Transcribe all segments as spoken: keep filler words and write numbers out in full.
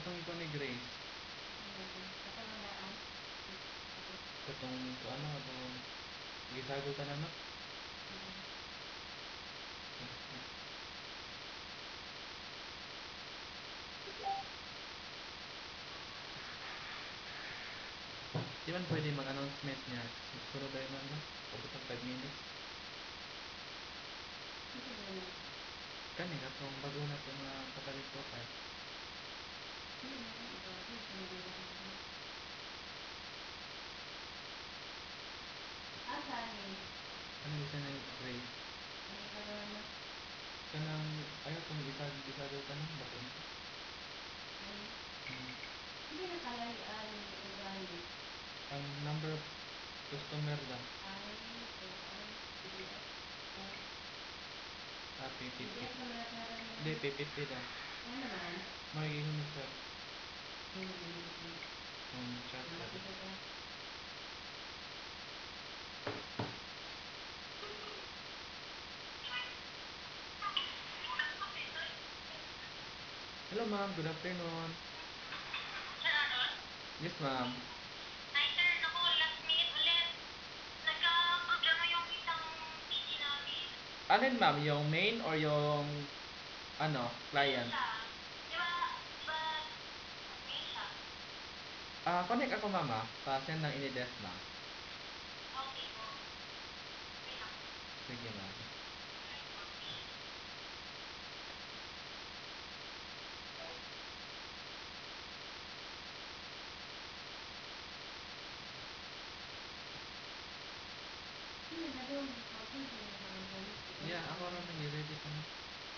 atong ito ni Grace. Katong ano, atong gisagol ka na no? Di man pwede mag-announcement niya. Sunod tayo na no? Pagkatong five minutes. Kani katong bago na ito mga kapalit profile. Ano isa na Grace? Kanang ayaw kong isagol isagol ka na bago na. Hmm. Ang number of customer lang. Ah, P fifty. Hindi, P fifty lang. Magiging mo sir. Ang chat lang. Hello ma'am, good afternoon. Yes ma'am. Ay sir, naku, last minute ulit. Nagka-problema yung isang P C namin. Alin ma'am, yung main or yung ano, client? Siya, di ba, di ba, may siya? Ah, connect ako mama. Pa-send ng ini-desk ma'am. Okay po. Wait lang. Sige ma'am. Yeah, ako naman i-ready ko na.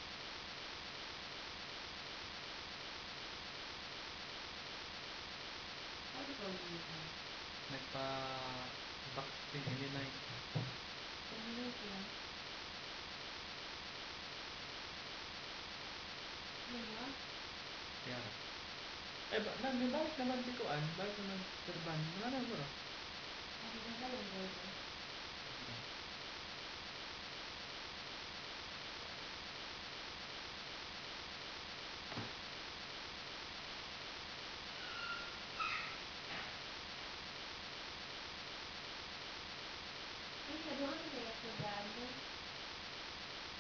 Nagpa-vaccine, immunize. Yeah. Eh, ba, nag balik naman si Kuan, balik naman Sir Van. Wala na bro.